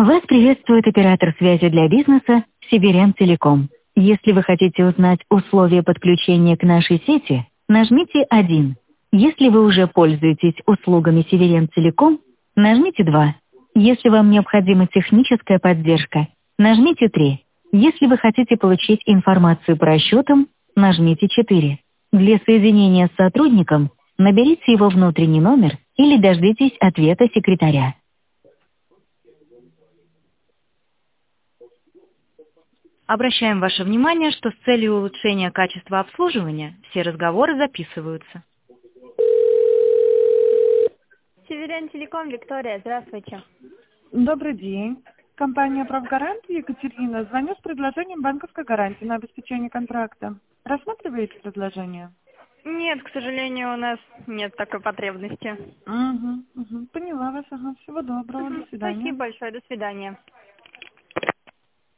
Вас приветствует оператор связи для бизнеса Северян Телеком. Если вы хотите узнать условия подключения к нашей сети, нажмите 1. Если вы уже пользуетесь услугами Северян Телеком, нажмите 2. Если вам необходима техническая поддержка, нажмите 3. Если вы хотите получить информацию по расчетам, нажмите 4. Для соединения с сотрудником наберите его внутренний номер или дождитесь ответа секретаря. Обращаем ваше внимание, что с целью улучшения качества обслуживания все разговоры записываются. Северян Телеком, Виктория, здравствуйте. Добрый день. Компания «Правгарант» Екатерина. Звоню с предложением банковской гарантии на обеспечение контракта. Рассматриваете предложение? Нет, к сожалению, у нас нет такой потребности. Поняла вас. Ага. Всего доброго. До свидания. Спасибо большое, до свидания.